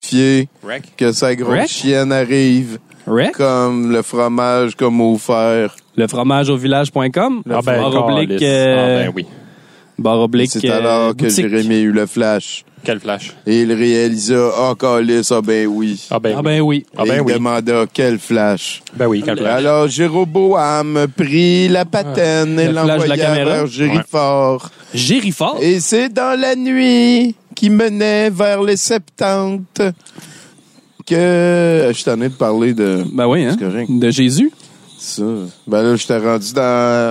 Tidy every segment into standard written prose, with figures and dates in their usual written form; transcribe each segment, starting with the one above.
vérifier que sa grosse chienne arrive. Comme le fromage comme au fer. Le fromage au village.com. Oui. Barre oblique. C'est alors que Jérémy a eu le flash. Quel flash? Et il réalisa, calice, oui. Il demanda quel flash. Quel flash. Alors, Jéroboam prit la patène et l'envoya vers Jérifort. Jérifort? Et c'est dans la nuit qui menait vers les 70 que... Je suis tanné de parler de... de Jésus. Ça. Là, je t'ai rendu dans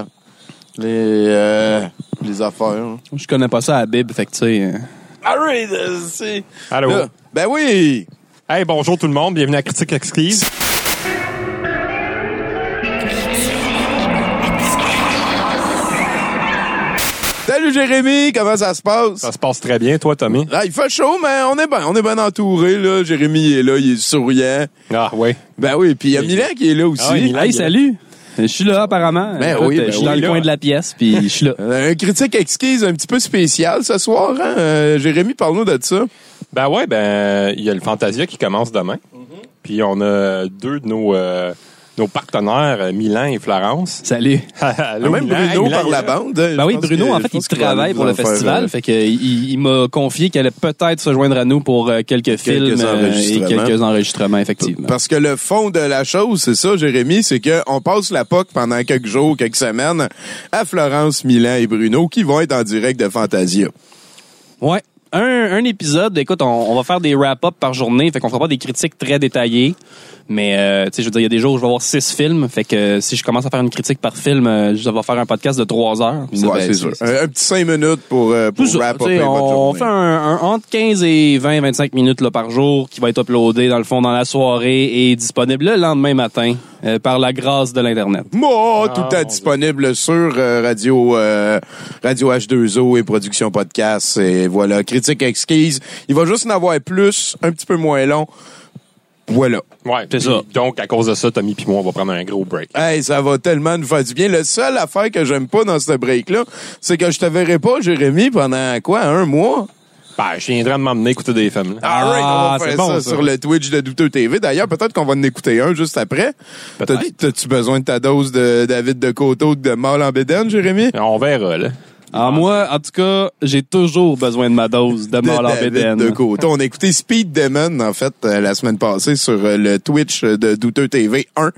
les affaires. Hein. Je connais pas ça à la Bible, fait que tu sais... Arrête, c'est... Allô? Là, oui! Hey, bonjour tout le monde, bienvenue à Critique Exquise. Salut Jérémy, comment ça se passe? Ça se passe très bien, toi, Tommy? Il fait chaud, mais on est bien entouré, là. Jérémy est là, il est souriant. Ah, oui. Oui, puis il y a Milan qui est là aussi. Hey, salut! Je suis là, apparemment. Je suis dans le coin de la pièce, puis je suis là. Un critique exquise un petit peu spécial ce soir, hein? Jérémy, parle-nous de ça. Il y a le Fantasia qui commence demain. Puis on a deux de nos partenaires, Milan et Florence. Salut. Allô, même Bruno par la bande. Bruno, en fait, il travaille pour le festival. Fait que il m'a confié qu'il allait peut-être se joindre à nous pour quelques films et quelques enregistrements, effectivement. Parce que le fond de la chose, c'est ça, Jérémy, c'est qu'on passe la POC pendant quelques jours, quelques semaines à Florence, Milan et Bruno qui vont être en direct de Fantasia. Ouais. Un épisode, écoute, on va faire des wrap-up par journée, fait qu'on fera pas des critiques très détaillées. Mais, tu sais, je veux dire, il y a des jours où je vais voir 6 films. Fait que si je commence à faire une critique par film, je vais faire un podcast de 3 heures. C'est sûr. Un petit 5 minutes pour wrap-up votre journée. On fait un entre 15 et 20-25 minutes là, par jour qui va être uploadé, dans le fond, dans la soirée et disponible le lendemain matin par la grâce de l'Internet. Tout est disponible sur Radio H2O et Production Podcast. Et voilà, critique exquise. Il va juste en avoir plus, un petit peu moins long. Voilà. Ouais, c'est ça. Donc, à cause de ça, Tommy et moi, on va prendre un gros break. Hey, ça va tellement nous faire du bien. La seule affaire que j'aime pas dans ce break-là, c'est que je te verrai pas, Jérémy, pendant quoi, 1 mois? Je viendrai de m'emmener écouter des films. On va faire ça sur le Twitch de Douteux TV. D'ailleurs, peut-être qu'on va en écouter un juste après. T'as-tu besoin de ta dose de David de Coteau de Mal en bédaine, Jérémy? On verra, là. Moi, en tout cas, j'ai toujours besoin de ma dose de Mal en bédaine. De Coteau. On a écouté Speed Demon, en fait, la semaine passée sur le Twitch de Douteux TV 1.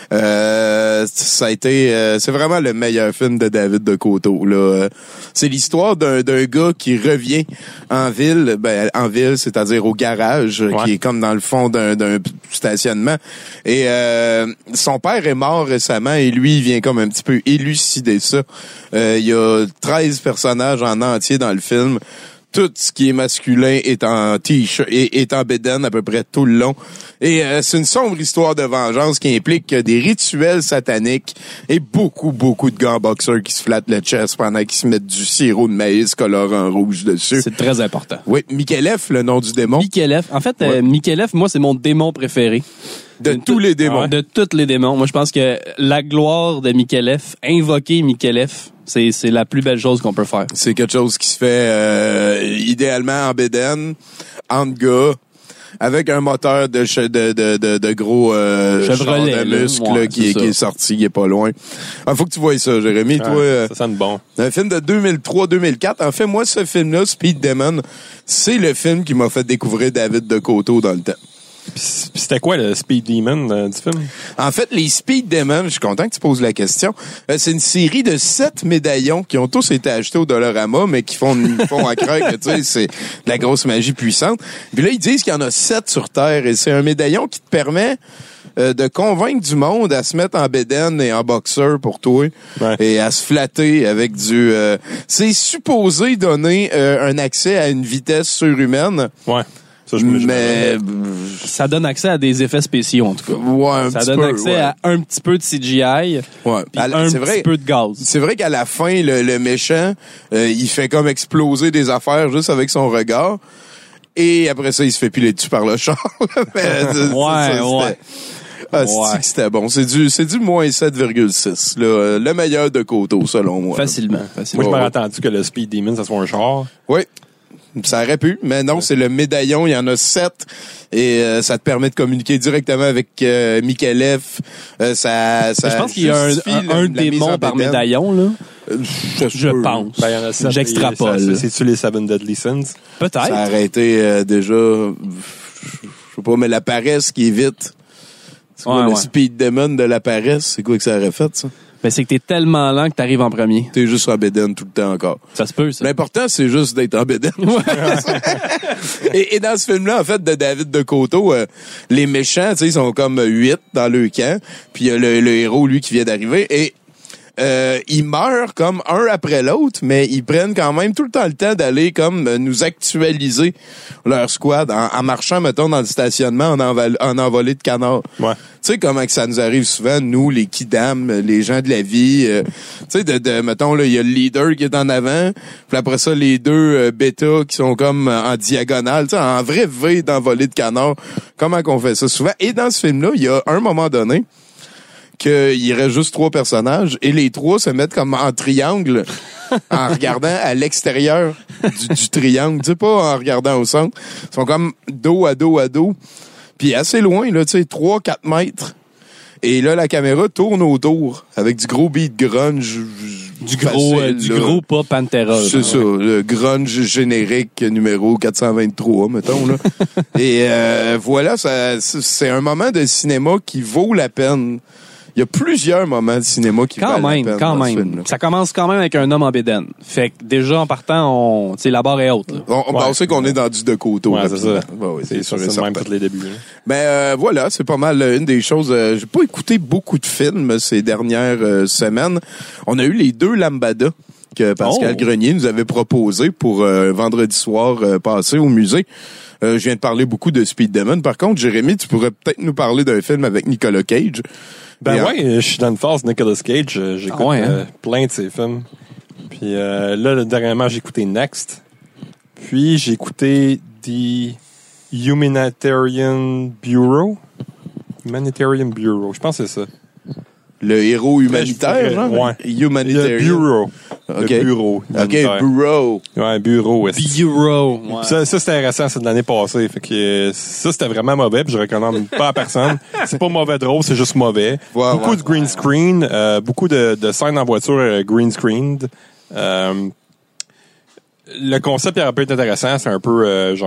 Ça a été, c'est vraiment le meilleur film de David de Coteau, là. C'est l'histoire d'un gars qui revient en ville, c'est-à-dire au garage, qui est comme dans le fond d'un stationnement. Et, son père est mort récemment et lui, il vient comme un petit peu élucider ça. Il y a 13 personnages en entier dans le film. Tout ce qui est masculin est en t-shirt et est en bédaine à peu près tout le long. Et c'est une sombre histoire de vengeance qui implique des rituels sataniques et beaucoup de gars boxeurs qui se flattent le chest pendant qu'ils se mettent du sirop de maïs coloré en rouge dessus. C'est très important. Oui, Michelef, le nom du démon. Michelef. En fait, Michelef, moi, c'est mon démon préféré. De tous les démons. De tous les démons. Moi, je pense que la gloire de Michelef, invoquer Michelef, c'est la plus belle chose qu'on peut faire. C'est quelque chose qui se fait idéalement en bédaine, en gars, avec un moteur de gros Chevrolet de muscle qui est sorti, qui est pas loin. Faut que tu vois ça, Jérémy. Toi, ça sonne bon. Un film de 2003-2004. En fait, moi, ce film-là, Speed Demon, c'est le film qui m'a fait découvrir David de Coteau dans le temps. Puis c'était quoi le Speed Demon du film? En fait, les Speed Demon, je suis content que tu poses la question. C'est une série de 7 médaillons qui ont tous été achetés au Dollarama, mais qui font à croire que, tu sais, c'est de la grosse magie puissante. Puis là, ils disent qu'il y en a 7 sur Terre et c'est un médaillon qui te permet de convaincre du monde à se mettre en bédaine et en boxeur pour toi et à se flatter avec du... c'est supposé donner un accès à une vitesse surhumaine. Ouais. Mais ça donne accès à des effets spéciaux, en tout cas. Ouais, ça donne accès à un petit peu de CGI, petit peu de gaz. C'est vrai qu'à la fin, le méchant, il fait comme exploser des affaires juste avec son regard. Et après ça, il se fait piler dessus par le char. C'était bon. C'est du moins 7,6. Le meilleur de Coteau, selon moi. Facilement. Moi, je m'aurais attendu que le Speed Demon, ça soit un char. Oui. Ça aurait pu, mais non, c'est le médaillon. Il y en a 7 et ça te permet de communiquer directement avec Micallef. Je pense qu'il y a un démon par médaillon, là. Je pense. Ben, il y en a 7. J'extrapole. C'est-tu les Seven Deadly Sins? Peut-être. Ça aurait été déjà, je sais pas, mais la paresse qui est vite. C'est quoi le speed demon de la paresse? C'est quoi que ça aurait fait, ça? Ben, c'est que t'es tellement lent que t'arrives en premier. T'es juste en bédaine tout le temps encore. Ça se peut, ça. L'important, c'est juste d'être en bédaine. et dans ce film-là, en fait, de David de Coteau, les méchants, tu sais, ils sont comme 8 dans le camp. Puis il y a le héros, lui, qui vient d'arriver. Et ils meurent comme un après l'autre, mais ils prennent quand même tout le temps le temps d'aller comme nous actualiser leur squad en marchant, mettons, dans le stationnement en envolée de canard. Ouais. Tu sais comment que ça nous arrive souvent, nous, les kidam, les gens de la vie. Tu sais, mettons, là, il y a le leader qui est en avant, puis après ça, les deux bêta qui sont comme en diagonale, tu sais, en vrai V d'envolée de canard. Comment qu'on fait ça souvent? Et dans ce film-là, il y a un moment donné qu'il reste juste 3 personnages et les 3 se mettent comme en triangle en regardant à l'extérieur du triangle, tu sais, pas en regardant au centre. Ils sont comme dos à dos à dos. Puis assez loin, là, tu sais, 3-4 mètres. Et là, la caméra tourne autour avec du gros beat grunge. Du gros pas Pantera. C'est ça, le grunge générique numéro 423, mettons, là. Et voilà, c'est un moment de cinéma qui vaut la peine. Il y a plusieurs moments de cinéma qui valent la peine. Quand même. Ça commence quand même avec un homme en bédaine. Fait que déjà, en partant, la barre est haute. On sait qu'on est dans du de Coteau. Ouais, c'est ça. Ouais, c'est sûr, c'est même tous les débuts. Mais voilà, c'est pas mal une des choses. J'ai pas écouté beaucoup de films ces dernières semaines. On a eu les 2 Lambada que Pascal Grenier nous avait proposé pour vendredi soir passé au musée. Je viens de parler beaucoup de Speed Demon. Par contre, Jérémy, tu pourrais peut-être nous parler d'un film avec Nicolas Cage. Ben je suis dans une phase Nicolas Cage. J'écoute plein de ses films. Puis là, dernièrement, j'ai écouté Next. Puis j'ai écouté The Humanitarian Bureau. Je pense que c'est ça. Le héros humanitaire, genre? Ouais. Humanitarian. Le Bureau. Okay. Le bureau. OK, Bureau. Ouais, Bureau. Bureau. Ouais. Ça c'était récent, c'est de l'année passée. Fait que ça, c'était vraiment mauvais, puis je recommande pas à personne. C'est pas mauvais drôle, c'est juste mauvais. Beaucoup de green screen, beaucoup de scènes en voiture green screened. Le concept aurait pu être intéressant, c'est un peu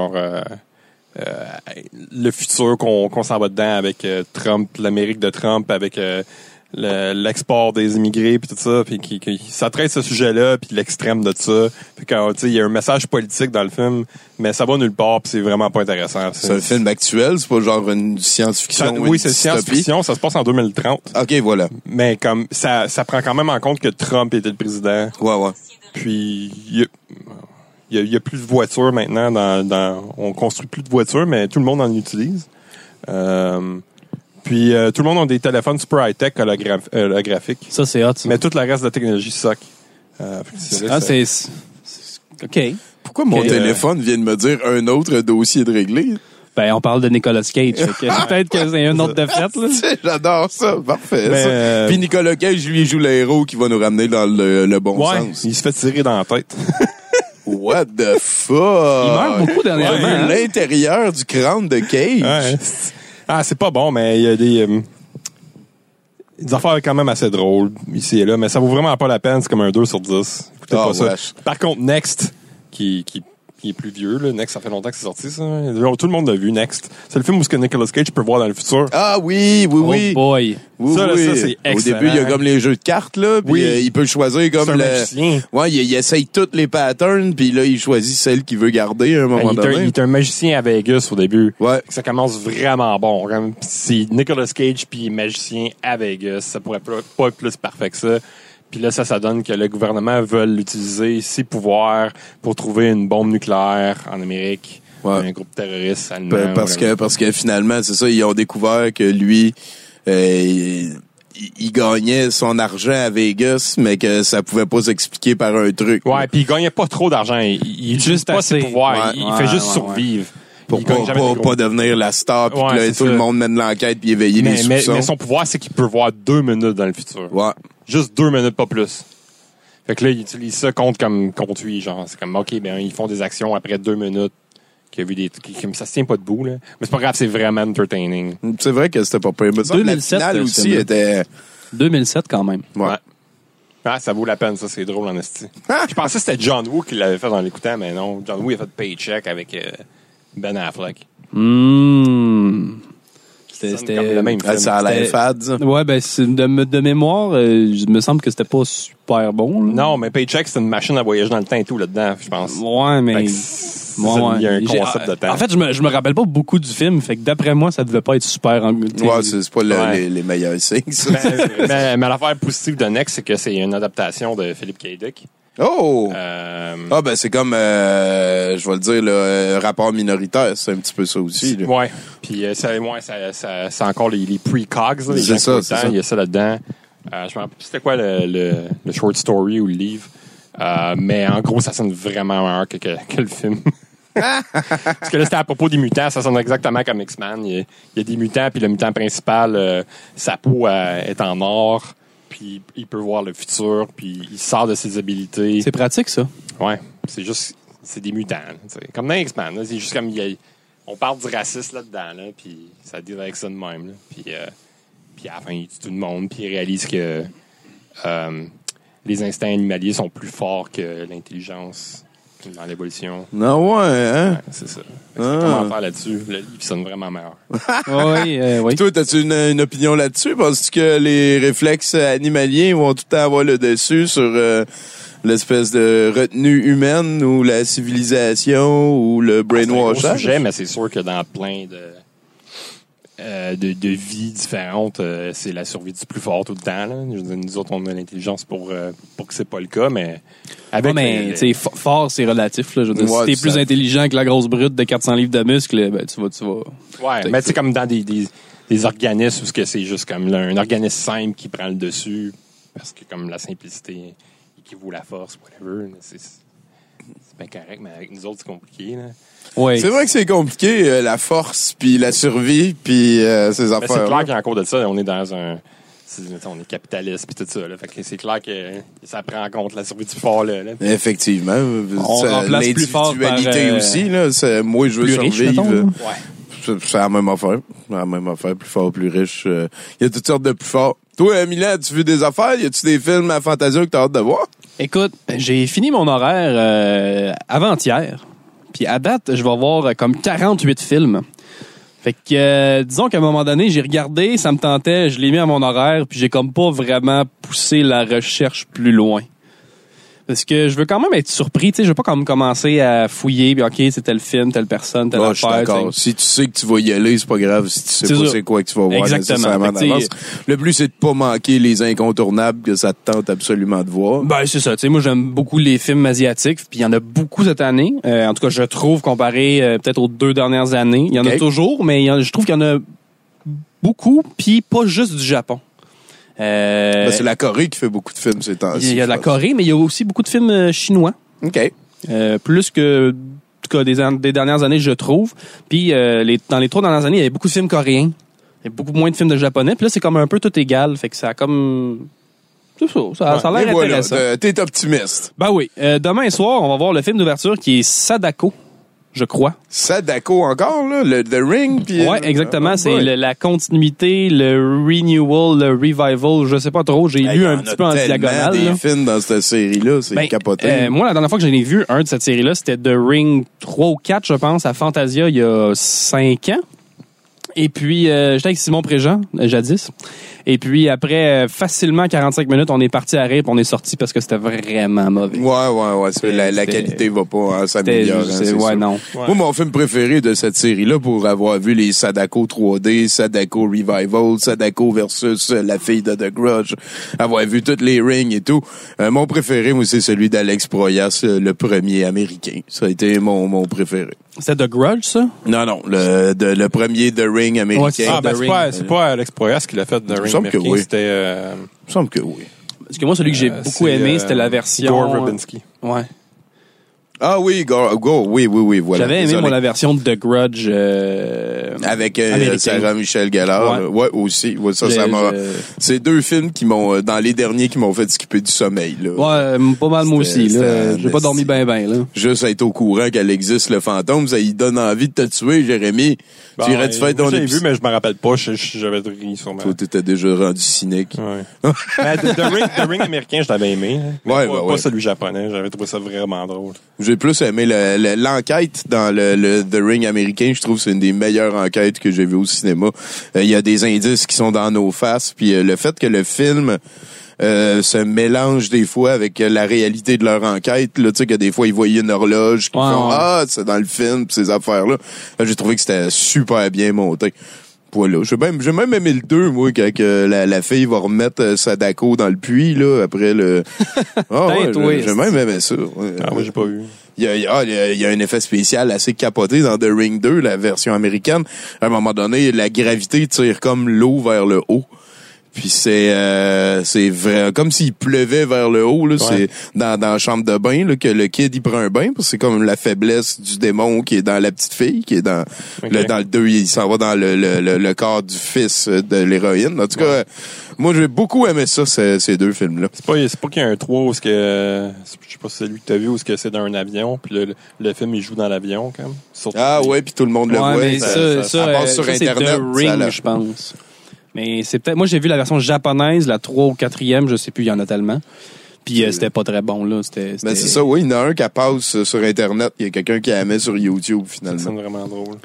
le futur qu'on s'en va dedans avec Trump, l'Amérique de Trump, avec l'export des immigrés puis tout ça, puis ça traite ce sujet-là puis l'extrême de ça. Puis quand il y a un message politique dans le film, mais ça va nulle part puis c'est vraiment pas intéressant. C'est un film actuel, c'est pas genre une science-fiction. Oui, c'est science-fiction, ça se passe en 2030. OK, voilà. Mais comme ça prend quand même en compte que Trump était le président. Ouais. Puis il y a plus de voitures maintenant on construit plus de voitures, mais tout le monde en utilise. Puis tout le monde a des téléphones super high-tech holographiques. Ça, c'est hot, ça. Mais tout le reste de la technologie suck. C'est OK. Pourquoi mon téléphone vient de me dire un autre dossier de réglé? Ben, on parle de Nicolas Cage. Peut-être que c'est un autre de fait, là. J'adore ça. Parfait. Puis Nicolas Cage, lui, il joue le héros qui va nous ramener dans le bon sens. Il se fait tirer dans la tête. What the fuck? Il meurt beaucoup dernièrement. L'intérieur du crâne de Cage. Ouais. C'est pas bon, mais il y a des affaires quand même assez drôles ici et là, mais ça vaut vraiment pas la peine. C'est comme un 2 sur 10. Écoutez pas ça. Par contre, Next, qui est plus vieux, là. Next, ça fait longtemps que c'est sorti, ça. Tout le monde l'a vu, Next. C'est le film où Nicolas Cage peut voir dans le futur. Ah oui. Oh boy. Ça, c'est excellent. Au début, il y a comme les jeux de cartes, là. Puis il peut choisir comme un magicien. Ouais, il essaye toutes les patterns, puis là, il choisit celle qu'il veut garder à un moment donné. Il est un magicien à Vegas au début. Ouais. Ça commence vraiment bon. C'est Nicolas Cage puis magicien à Vegas. Ça pourrait pas être plus parfait que ça. Puis là, ça donne que le gouvernement veut utiliser ses pouvoirs pour trouver une bombe nucléaire en Amérique. Ouais. Un groupe terroriste allemand. Parce que finalement, c'est ça, ils ont découvert que lui, il gagnait son argent à Vegas, mais que ça pouvait pas s'expliquer par un truc. Ouais, puis il gagnait pas trop d'argent. Il juste pas ses pouvoirs. Il fait juste survivre. Pour pas devenir la star, puis que là, tout le monde mène l'enquête puis éveiller les soupçons. Mais son pouvoir, c'est qu'il peut voir 2 minutes dans le futur. Ouais. Juste 2 minutes, pas plus. Fait que là, ils utilisent ça contre lui, genre. C'est comme, OK, ben, ils font des actions après 2 minutes. Qui a vu des ça se tient pas debout, là. Mais c'est pas grave, c'est vraiment entertaining. C'est vrai que c'était pas pire. 2007, la finale aussi était... 2007 quand même. Ouais. Ah, ça vaut la peine, ça, c'est drôle en esti. Je pensais que c'était John Woo qui l'avait fait en l'écoutant, mais non. John Woo, il a fait Paycheck avec Ben Affleck. C'était comme le même film. Ça a l'air fade, ça. Ouais, ben, de mémoire, il me semble que c'était pas super bon. Là. Non, mais Paycheck, c'est une machine à voyager dans le temps et tout là-dedans, je pense. Ouais, mais... Il y a un concept de temps. En fait, je me rappelle pas beaucoup du film, fait que d'après moi, ça devait pas être super... Ouais, c'est pas les meilleurs signes, ça. mais l'affaire positive de Next, c'est que c'est une adaptation de Philip K. Dick. Oh! Ben c'est comme, je vais le dire, le rapport minoritaire, c'est un petit peu ça aussi. Là. Ouais. Puis c'est encore les precogs, là, les c'est gens ça, il y a ça là-dedans. Je me rappelle plus c'était quoi le short story ou le livre. Mais en gros, ça sonne vraiment meilleur que le film. Parce que là, c'était à propos des mutants, ça sonne exactement comme X-Men. Il y a des mutants, puis le mutant principal, sa peau est en or. Puis il peut voir le futur, puis il sort de ses habilités. C'est pratique, ça. Ouais, c'est des mutants. Là, comme dans X-Men, là, c'est juste comme on parle du racisme là-dedans, là, puis ça dit avec ça de même. Là, puis à la fin, il tue tout le monde, puis il réalise que les instincts animaliers sont plus forts que l'intelligence dans l'évolution. Non, ouais, hein? Ouais, c'est ça. C'est comment faire là-dessus. Le livre sonne vraiment meilleur. Oui. Toi, t'as-tu une opinion là-dessus? Penses-tu que les réflexes animaliers vont tout le temps avoir le dessus sur l'espèce de retenue humaine ou la civilisation ou le brainwashing? C'est un gros sujet, mais c'est sûr que dans plein de vies différentes, c'est la survie du plus fort tout le temps. Là. Je veux dire, nous autres, on a l'intelligence pour que c'est pas le cas, mais avec fort, c'est relatif. Là. Je veux dire, si t'es plus intelligent que la grosse brute de 400 livres de muscles, ben tu vas. Ouais, mais c'est comme dans des organismes où c'est juste comme un organisme simple qui prend le dessus parce que comme la simplicité équivaut la force, whatever. C'est bien correct, mais avec nous autres, c'est compliqué. Là. Ouais. C'est vrai que c'est compliqué, la force, puis la survie, puis ces affaires. C'est clair qu'en cours de ça, on est dans on est capitaliste puis tout ça. Là. Fait que c'est clair que ça prend en compte la survie du fort. Là. Effectivement. On remplace plus fort par... L'individualité aussi. Là, moi, je veux survivre. Mettons, c'est la même affaire. La même affaire, plus fort, plus riche. Il y a toutes sortes de plus forts. Toi, Milan, as-tu vu des affaires? Y a-tu des films à Fantasia que t'as hâte de voir? Écoute, j'ai fini mon horaire avant-hier. Puis à date, je vais voir comme 48 films. Fait que, disons qu'à un moment donné, j'ai regardé, ça me tentait, je l'ai mis à mon horaire, puis j'ai comme pas vraiment poussé la recherche plus loin. Parce que je veux quand même être surpris, tu sais, je veux pas comme commencer à fouiller, puis OK, c'est tel film, telle personne, telle affaire. Je suis d'accord. Si tu sais que tu vas y aller, c'est pas grave. Si tu sais pas c'est quoi que tu vas voir nécessairement d'avance. Le but, c'est de pas manquer les incontournables que ça te tente absolument de voir. Ben, c'est ça. Tu sais, moi, j'aime beaucoup les films asiatiques, puis il y en a beaucoup cette année. En tout cas, je trouve, comparé peut-être aux 2 dernières années. Il y en a toujours, mais je trouve qu'il y en a beaucoup, puis pas juste du Japon. C'est la Corée qui fait beaucoup de films ces temps-ci. Il y a la Corée, mais il y a aussi beaucoup de films chinois. OK. Plus que, en tout cas, des dernières années, je trouve. Puis, dans les 3 dernières années, il y avait beaucoup de films coréens. Il y a beaucoup moins de films de japonais. Puis là, c'est comme un peu tout égal. Fait que ça a comme... C'est ça. Ça a l'air intéressant. T'es optimiste. Ben oui. Demain soir, on va voir le film d'ouverture qui est Sadako, je crois. Sadako encore, là? The Ring? Puis, ouais, exactement. C'est la continuité, le renewal, le revival, je sais pas trop. J'ai lu un petit peu en diagonale. Il y a des films dans cette série-là, c'est capoté. Moi, la dernière fois que j'en ai vu un de cette série-là, c'était The Ring 3 ou 4, je pense, à Fantasia, il y a 5 ans. Et puis, j'étais avec Simon Préjean, jadis. Et puis, après facilement 45 minutes, on est parti à rire et on est sorti parce que c'était vraiment mauvais. Ouais. La qualité va pas s'améliorer. Ouais, non. Ouais. Moi, mon film préféré de cette série-là, pour avoir vu les Sadako 3D, Sadako Revival, Sadako versus La fille de The Grudge, avoir vu toutes les rings et tout, mon préféré, moi, c'est celui d'Alex Proyas, le premier américain. Ça a été mon préféré. C'est The Grudge, ça? Non, le premier The Ring américain. C'est pas Alex Proyas qui l'a fait The Ring américain, oui. C'était... Il me semble que oui. Parce que moi, celui que j'ai beaucoup aimé, c'était la version... Gore Verbinski. Ouais. Ah oui, oui, voilà. J'avais aimé, moi, la version de The Grudge avec Sarah Michelle Gellar. Ouais, aussi. Ouais, ça m'a... C'est deux films qui m'ont, dans les derniers, qui m'ont fait skipper du sommeil, là. Ouais, pas mal moi aussi, là. J'ai pas dormi ben, là. Juste être au courant qu'elle existe, le fantôme, ça lui donne envie de te tuer, Jérémy. Bon, tu irais-tu faire ton épisode? J'ai vu, mais je me rappelle pas. J'avais ri sûrement. Toi, t'étais déjà rendu cynique. Ouais. Mais The Ring américain, je l'avais aimé. Ouais, pas celui japonais. J'avais trouvé ça vraiment drôle. J'ai plus aimé l'enquête dans le The Ring américain. Je trouve que c'est une des meilleures enquêtes que j'ai vues au cinéma. Il y a des indices qui sont dans nos faces. Puis le fait que le film se mélange des fois avec la réalité de leur enquête. Là, tu sais que des fois, ils voyaient une horloge qui font « Ah, c'est dans le film », pis ces affaires-là. J'ai trouvé que c'était super bien monté. Voilà. J'ai même aimé le 2, moi, quand la fille va remettre Sadako dans le puits, là, après le... Ah ouais, j'ai même aimé ça. Ouais. Ah, moi, j'ai pas vu. Il y a un effet spécial assez capoté dans The Ring 2, la version américaine. À un moment donné, la gravité tire comme l'eau vers le haut. Puis c'est vrai, comme s'il pleuvait vers le haut, là. Ouais. C'est dans la chambre de bain, là, que le kid, il prend un bain, parce que c'est comme la faiblesse du démon qui est dans la petite fille, qui est dans le 2, il s'en va dans le corps du fils de l'héroïne. En tout cas, moi, j'ai beaucoup aimé ça, ces deux films-là. C'est pas qu'il y a un 3 où je sais pas si c'est lui que t'as vu, où c'est dans un avion, puis le film, il joue dans l'avion, quand même. Ouais, puis tout le monde le voit. Mais ça passe sur Internet. C'est The Ring, je pense. Mais c'est peut-être, moi j'ai vu la version japonaise, la 3 ou 4e, je sais plus, il y en a tellement. Puis c'était pas très bon, là. Mais c'est ça, oui, il y en a un qui passe sur Internet, il y a quelqu'un qui la met sur YouTube, finalement. C'est vraiment drôle.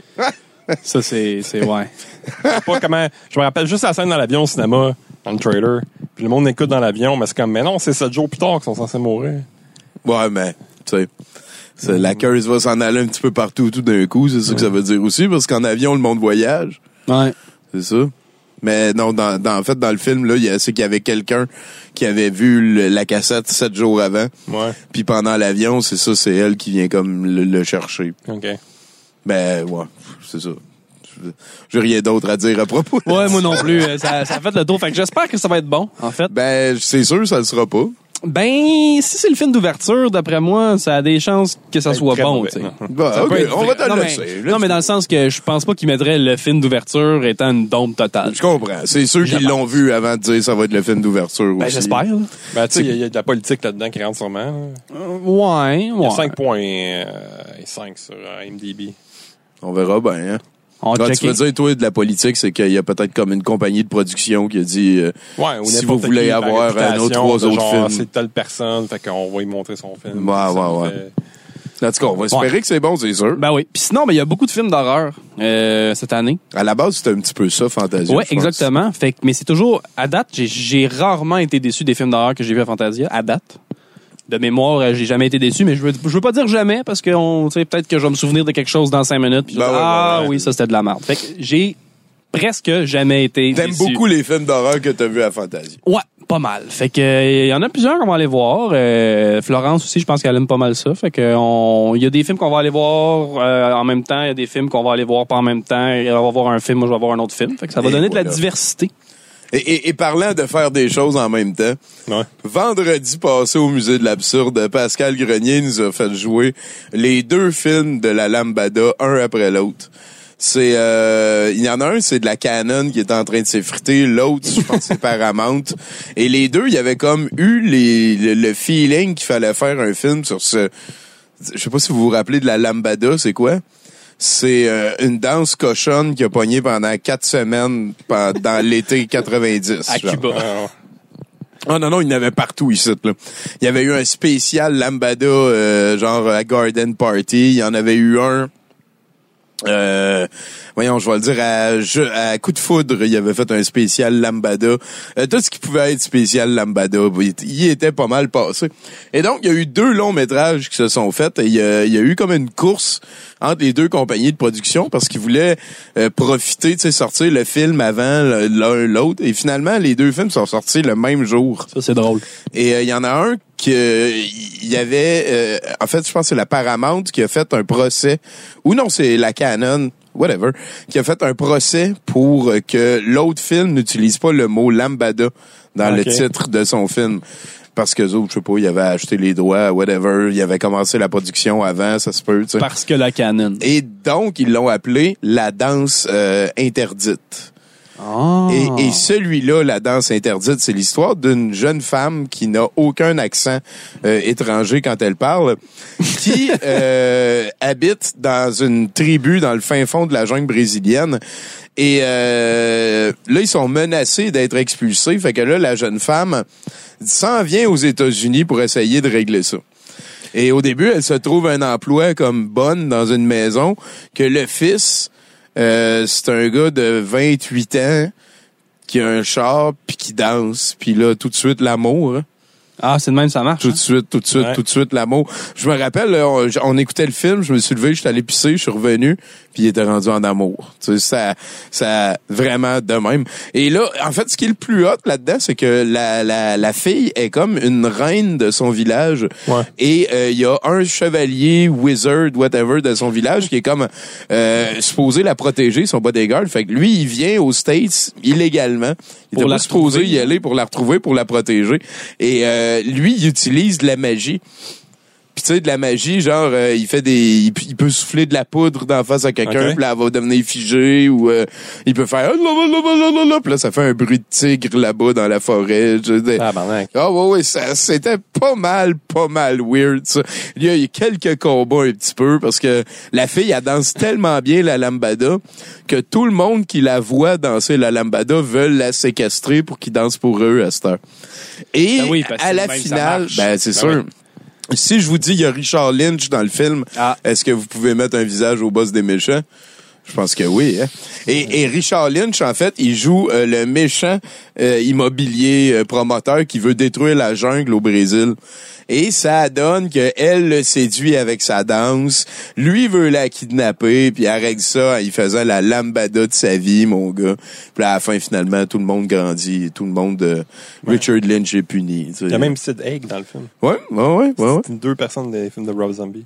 Ça, c'est ouais. Pas comment, je me rappelle juste la scène dans l'avion au cinéma, dans le trailer, puis le monde écoute dans l'avion, mais c'est comme, mais non, c'est 7 jours plus tard qu'ils sont censés mourir. Ouais, mais, tu sais, la curse va s'en aller un petit peu partout tout d'un coup, c'est ça que ça veut dire aussi, parce qu'en avion, le monde voyage. Ouais. C'est ça. Mais non, en fait, dans le film, là, c'est qu'il y avait quelqu'un qui avait vu la cassette 7 jours avant. Ouais. Puis pendant l'avion, c'est elle qui vient comme le chercher. OK. Ben, ouais, c'est ça. J'ai rien d'autre à dire à propos. Ouais, moi non plus. Ça a fait le tour. Fait que j'espère que ça va être bon, en fait. Ben, c'est sûr, ça le sera pas. Ben, si c'est le film d'ouverture, d'après moi, ça a des chances que ça soit bon, tu sais. Bah, okay, on va te le laisser. Non, mais dans le sens que je pense pas qu'ils mettraient le film d'ouverture étant une dompe totale. Je comprends. C'est ceux qui l'ont vu avant de dire ça va être le film d'ouverture ben, aussi. J'espère. Ben, tu sais, il y a de la politique là-dedans qui rentre sûrement. Ouais. Il y a 5.5 sur IMDb. On verra bien, hein. Tu veux dire, toi, de la politique, c'est qu'il y a peut-être comme une compagnie de production qui a dit si vous voulez avoir un autre 3 autres films. C'est telle personne, fait qu'on va y montrer son film. Ouais. En tout cas, on va espérer que c'est bon, c'est sûr. Ben oui. Puis sinon, il y a beaucoup de films d'horreur cette année. À la base, c'était un petit peu ça, Fantasia. Ouais, exactement. Fait que, mais c'est toujours, à date, j'ai rarement été déçu des films d'horreur que j'ai vus à Fantasia, à date. De mémoire, j'ai jamais été déçu, mais je veux pas dire jamais, parce que peut-être que je vais me souvenir de quelque chose dans 5 minutes, puis oui, ça c'était de la merde. Fait que j'ai presque jamais été T'aimes déçu. beaucoup les films d'horreur que t'as vus à Fantasia. Ouais, pas mal. Fait que il y en a plusieurs qu'on va aller voir. Florence aussi, je pense qu'elle aime pas mal ça. Fait que il y a des films qu'on va aller voir en même temps, il y a des films qu'on va aller voir pas en même temps. Elle va voir un film, moi je vais voir un autre film. Fait que ça va donner de la diversité. Et parlant de faire des choses en même temps, vendredi passé au Musée de l'Absurde, Pascal Grenier nous a fait jouer les 2 films de la Lambada, un après l'autre. C'est il y en a un, c'est de la Canon qui est en train de s'effriter, l'autre, je pense c'est Paramount. Et les deux, il y avait comme eu le feeling qu'il fallait faire un film sur ce... Je sais pas si vous vous rappelez de la Lambada, c'est quoi? C'est une danse cochonne qui a pogné pendant 4 semaines dans l'été 90. À Cuba. Oh non, il y en avait partout ici. Là. Il y avait eu un spécial Lambada, genre à Garden Party. Il y en avait eu un... voyons, je vais le dire, à Coup de Foudre, il avait fait un spécial Lambada. Tout ce qui pouvait être spécial Lambada, il était pas mal passé. Et donc, il y a eu 2 longs métrages qui se sont faits. Et il y a eu comme une course entre les 2 compagnies de production parce qu'ils voulaient profiter, tu sais, sortir le film avant l'un l'autre. Et finalement, les 2 films sont sortis le même jour. Ça, c'est drôle. Et il y en a un il y avait en fait je pense que c'est la Paramount qui a fait un procès ou non c'est la Canon whatever qui a fait un procès pour que l'autre film n'utilise pas le mot Lambada dans le titre de son film. parce que autres, je sais pas, ils avaient acheté les droits, whatever, ils avaient commencé la production avant, ça se peut, tu sais. Parce que la canon. Et donc, ils l'ont appelé la danse interdite. Oh. Et celui-là, la danse interdite, c'est l'histoire d'une jeune femme qui n'a aucun accent étranger quand elle parle, qui habite dans une tribu dans le fin fond de la jungle brésilienne. Et là, ils sont menacés d'être expulsés. Fait que là, la jeune femme s'en vient aux États-Unis pour essayer de régler ça. Et au début, elle se trouve un emploi comme bonne dans une maison que le fils... c'est un gars de 28 ans qui a un char puis qui danse, puis là tout de suite l'amour. Hein. Ah, c'est de même ça marche. Tout de suite l'amour. Je me rappelle, on écoutait le film, je me suis levé, je suis allé pisser, je suis revenu, puis il était rendu en amour. Tu sais, ça vraiment de même. Et là, en fait, ce qui est le plus hot là-dedans, c'est que la fille est comme une reine de son village. Ouais. Et il y a un chevalier, wizard, whatever, de son village qui est comme supposé la protéger, son bodyguard. Fait que lui, il vient aux States illégalement. Il était pas supposé y aller pour la retrouver, pour la protéger. Et lui, il utilise de la magie. Puis tu sais, de la magie, genre, il peut souffler de la poudre d'en face à quelqu'un, puis là, elle va devenir figée, ou il peut faire puis là, ça fait un bruit de tigre là-bas dans la forêt. Ouais, c'était pas mal weird, ça. Il y a quelques combats un petit peu, parce que la fille, elle danse tellement bien la lambada, que tout le monde qui la voit danser la lambada veulent la séquestrer pour qu'il danse pour eux à cette heure. Et à la finale, c'est sûr. Oui. Si je vous dis il y a Richard Lynch dans le film, est-ce que vous pouvez mettre un visage au boss des méchants? Je pense que oui. Hein? Et Richard Lynch, en fait, il joue le méchant immobilier promoteur qui veut détruire la jungle au Brésil. Et ça donne qu'elle le séduit avec sa danse. Lui veut la kidnapper, puis avec ça, il faisait la lambada de sa vie, mon gars. Puis à la fin, finalement, tout le monde grandit. Et tout le monde... Richard Lynch est puni. Tu sais. Il y a même Sid Haig dans le film. Ouais. C'est 2 personnes des films de Rob Zombie.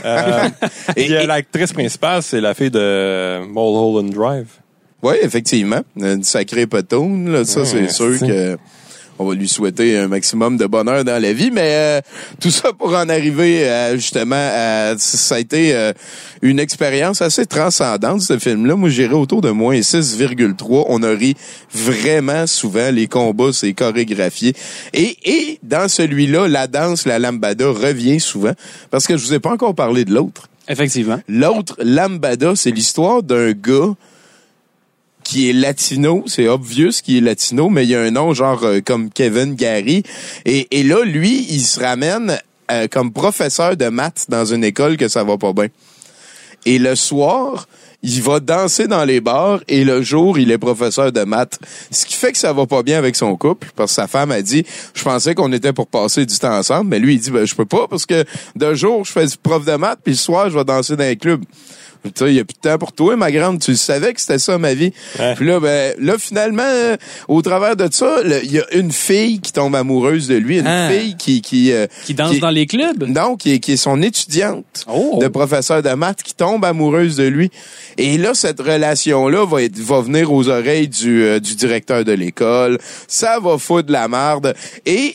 Et l'actrice principale, c'est la fille de Mulholland Drive. Oui, effectivement. Une sacrée potoune, là. Ça, c'est sûr que... On va lui souhaiter un maximum de bonheur dans la vie, mais tout ça pour en arriver ça a été une expérience assez transcendante, ce film-là. Moi, j'irais autour de moins 6,3. On a ri vraiment souvent. Les combats, c'est chorégraphié. Et dans celui-là, la danse, la lambada revient souvent, parce que je vous ai pas encore parlé de l'autre. Effectivement. L'autre, lambada, c'est l'histoire d'un gars qui est latino, c'est obvious qu'il est latino, mais il y a un nom genre comme Kevin Gary. Et là, lui, il se ramène comme professeur de maths dans une école que ça va pas bien. Et le soir, il va danser dans les bars et le jour, il est professeur de maths. Ce qui fait que ça va pas bien avec son couple, parce que sa femme a dit, je pensais qu'on était pour passer du temps ensemble, mais lui, il dit, je peux pas parce que de jour, je fais du prof de maths, puis le soir, je vais danser dans un club. Tu sais, il y a plus de temps pour toi, ma grande. Tu savais que c'était ça, ma vie. Ouais. Puis là, finalement, au travers de ça, il y a une fille qui tombe amoureuse de lui. Une fille qui danse dans les clubs? Non, qui est son étudiante de professeur de maths qui tombe amoureuse de lui. Et là, cette relation-là va venir aux oreilles du directeur de l'école. Ça va foutre la marde. Et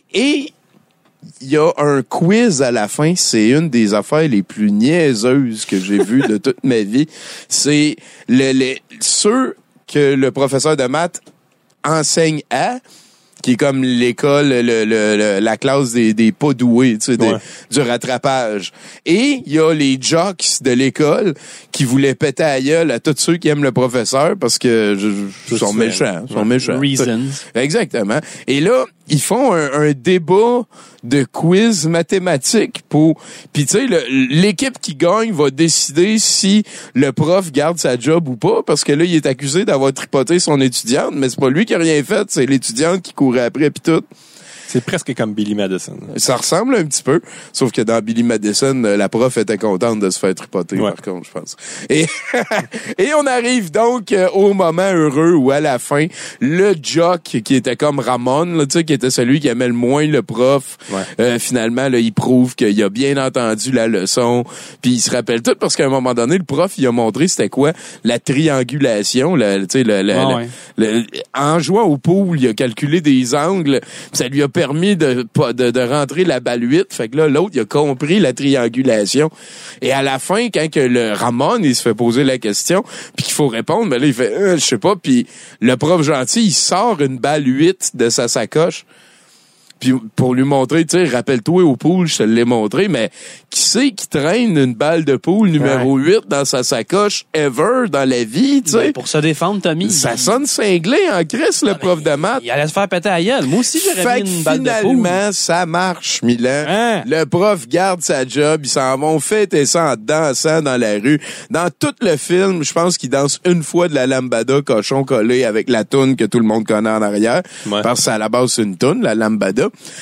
il y a un quiz à la fin. C'est une des affaires les plus niaiseuses que j'ai vues de toute ma vie. C'est ceux que le professeur de maths enseigne à, qui est comme l'école, la classe des pas doués, tu sais, du rattrapage. Et il y a les jocks de l'école qui voulaient péter à gueule à tous ceux qui aiment le professeur parce que sont méchants. Reasons. Exactement. Et là, ils font un débat de quiz mathématique puis tu sais, l'équipe qui gagne va décider si le prof garde sa job ou pas, parce que là, il est accusé d'avoir tripoté son étudiante, mais c'est pas lui qui a rien fait, c'est l'étudiante qui courait après pis tout. C'est presque comme Billy Madison. Ça ressemble un petit peu, sauf que dans Billy Madison, la prof était contente de se faire tripoter, par contre, je pense. Et on arrive donc au moment heureux où, à la fin, le jock, qui était comme Ramon, là, tu sais, qui était celui qui aimait le moins le prof, finalement, là, il prouve qu'il a bien entendu la leçon, puis il se rappelle tout, parce qu'à un moment donné, le prof, il a montré c'était quoi la triangulation, tu sais, en jouant au pool, il a calculé des angles, pis ça lui a permis de rentrer la balle 8. Fait que là, l'autre, il a compris la triangulation. Et à la fin, quand que le Ramon, il se fait poser la question, puis qu'il faut répondre, ben là, il fait, je sais pas, puis le prof gentil, il sort une balle 8 de sa sacoche. Puis pour lui montrer, tu sais, rappelle-toi au pool, je te l'ai montré, mais qui c'est qui traîne une balle de pool numéro 8 dans sa sacoche ever dans la vie, tu sais? Ben, pour se défendre, Tommy. Ça sonne cinglé en crise, le prof de maths. Il allait se faire péter à la gueule. Moi aussi, j'aurais mis une balle de pool. Finalement, ça marche, Milan. Hein? Le prof garde sa job, ils s'en vont fêter ça en dansant dans la rue. Dans tout le film, je pense qu'ils dansent une fois de la lambada cochon collé avec la toune que tout le monde connaît en arrière. Ouais. Parce que à la base, c'est une toune, la lambada.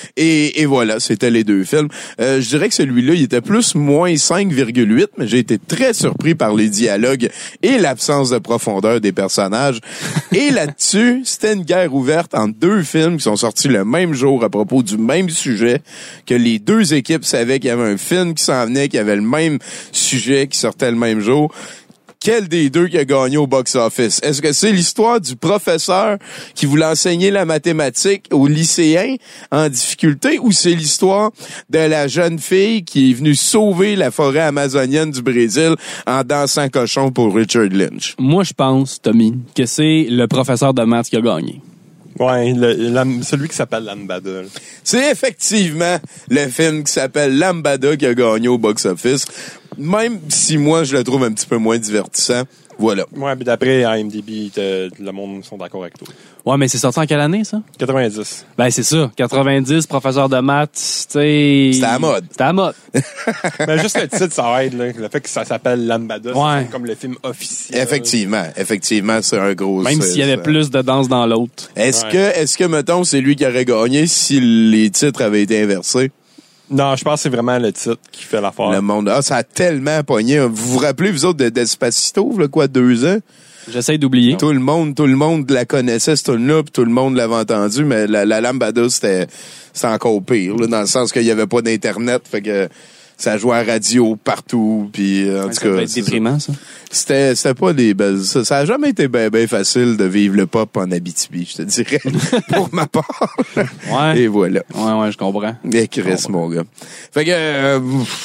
Et voilà, c'était les deux films. Je dirais que celui-là, il était plus moins 5,8, mais j'ai été très surpris par les dialogues et l'absence de profondeur des personnages. Et là-dessus, c'était une guerre ouverte entre deux films qui sont sortis le même jour à propos du même sujet, que les deux équipes savaient qu'il y avait un film qui s'en venait, qui avait le même sujet, qui sortait le même jour. Quel des deux qui a gagné au box-office? Est-ce que c'est l'histoire du professeur qui voulait enseigner la mathématique aux lycéens en difficulté ou c'est l'histoire de la jeune fille qui est venue sauver la forêt amazonienne du Brésil en dansant cochon pour Richard Lynch? Moi, je pense, Tommy, que c'est le professeur de maths qui a gagné. Ouais, celui qui s'appelle Lambada. C'est effectivement le film qui s'appelle Lambada qui a gagné au box-office. Même si moi, je le trouve un petit peu moins divertissant. Voilà. Ouais, mais d'après IMDb, le monde sont d'accord avec toi. Ouais, mais c'est sorti en quelle année, ça? 90. Ben, c'est ça. 90, professeur de maths, tu sais... C'était à la mode. C'était à la mode. Mais juste le titre, ça aide, là. Le fait que ça s'appelle Lambada, c'est comme le film officiel. Effectivement, c'est un gros... Même s'il y avait plus de danse dans l'autre. Est-ce que, mettons, c'est lui qui aurait gagné si les titres avaient été inversés? Non, je pense que c'est vraiment le titre qui fait l'affaire. Le monde. Ah, ça a tellement pogné. Vous vous rappelez, vous autres, de Despacito, là, 2 ans? J'essaie d'oublier. Tout le monde la connaissait, cette tune-là, puis tout le monde l'avait entendu, mais la lambada, c'était encore pire, là, dans le sens qu'il y avait pas d'Internet, fait que ça jouait à radio partout, puis en tout cas... Ça devait être déprimant, ça. C'était pas des belles... Ça a jamais été bien facile de vivre le pop en Abitibi, je te dirais, pour ma part. Ouais. Et voilà. Ouais, je comprends. Et Chris, mon gars. Fait que...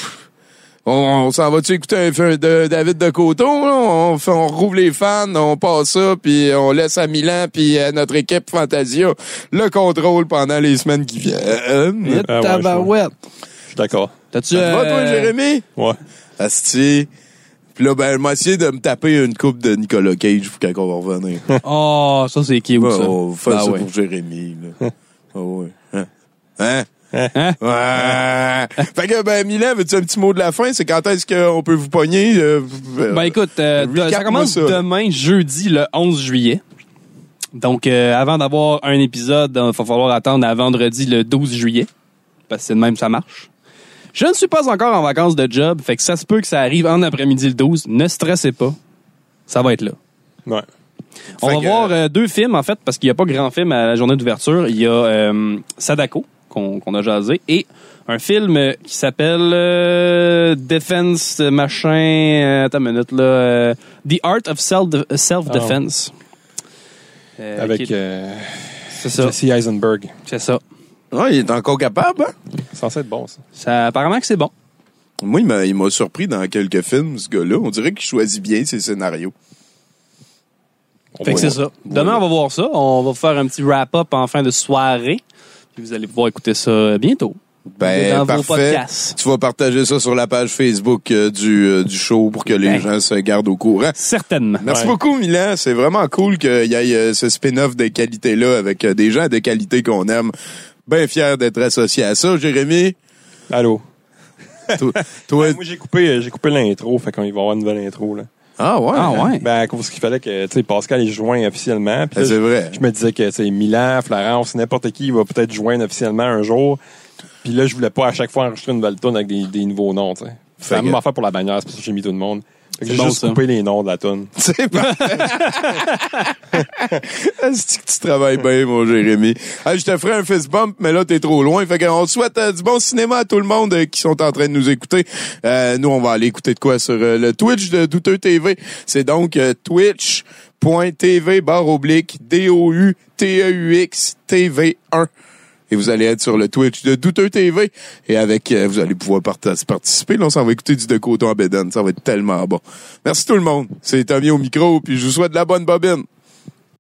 on s'en va-tu écouter un film de David de Coteau? On rouvre les fans, on passe ça, puis on laisse à Milan puis à notre équipe Fantasia le contrôle pendant les semaines qui viennent. Tabarouette. Je suis d'accord. T'as-tu... Ça te va, toi, Jérémy? Ouais. Asti. Puis là, ben, m'a essayé de me taper une coupe de Nicolas Cage quand on va revenir. Oh, ça, c'est cute, ça. On va faire ça pour Jérémy, là. Oh, ouais. Hein? Ouais. Fait que, ben, Milan, veux-tu un petit mot de la fin? C'est quand est-ce qu'on peut vous pogner? Ben, écoute, ça commence demain, jeudi, le 11 juillet. Donc, avant d'avoir un épisode, il va falloir attendre à vendredi, le 12 juillet. Parce que c'est de même, ça marche. Je ne suis pas encore en vacances de job, fait que ça se peut que ça arrive en après-midi le 12. Ne stressez pas. Ça va être là. Ouais. On va voir 2 films, en fait, parce qu'il n'y a pas grand film à la journée d'ouverture. Il y a Sadako, qu'on a jasé, et un film qui s'appelle Defense machin... attends une minute, là. The Art of Self-Defense. Avec c'est ça. Jesse Eisenberg. C'est ça. Ouais, il est encore capable, hein? C'est censé être bon, ça. Apparemment que c'est bon. Moi, il m'a surpris dans quelques films, ce gars-là. On dirait qu'il choisit bien ses scénarios. Fait que c'est ça. Demain, on va voir ça. On va faire un petit wrap-up en fin de soirée. Puis vous allez pouvoir écouter ça bientôt. Ben, dans parfait. vos podcasts. Tu vas partager ça sur la page Facebook du show pour que les gens se gardent au courant. Certainement. Merci beaucoup, Milan. C'est vraiment cool qu'il y ait ce spin-off de qualité-là avec des gens de qualité qu'on aime. Bien fier d'être associé à ça. Jérémy? Allô? Toi? Moi, j'ai coupé l'intro, fait qu'on va avoir une nouvelle intro, là. Ah ouais? Ah ouais? Ben, à cause qu'il fallait que, tu sais, Pascal il joigne officiellement. Puis c'est vrai. Je me disais que, tu sais, Milan, Florence, n'importe qui va peut-être joindre officiellement un jour. Puis là, je voulais pas à chaque fois enregistrer une nouvelle tune avec des nouveaux noms, tu sais. C'est la même affaire pour la bannière, c'est pour ça que j'ai mis tout le monde. J'ai juste coupé les noms de la tune. C'est parfait. Est-ce que tu travailles bien, mon Jérémy? Je te ferai un fist bump, mais là, t'es trop loin. Fait qu'on te souhaite du bon cinéma à tout le monde qui sont en train de nous écouter. Nous, on va aller écouter de quoi sur le Twitch de Douteux TV. C'est donc twitch.tv/DOUTEUX TV1. et vous allez être sur le Twitch de Douteux TV. Et avec, vous allez pouvoir participer. Là, on s'en va écouter du De Coteau en bédaine. Ça va être tellement bon. Merci tout le monde. C'est Tommy au micro, puis je vous souhaite de la bonne bobine.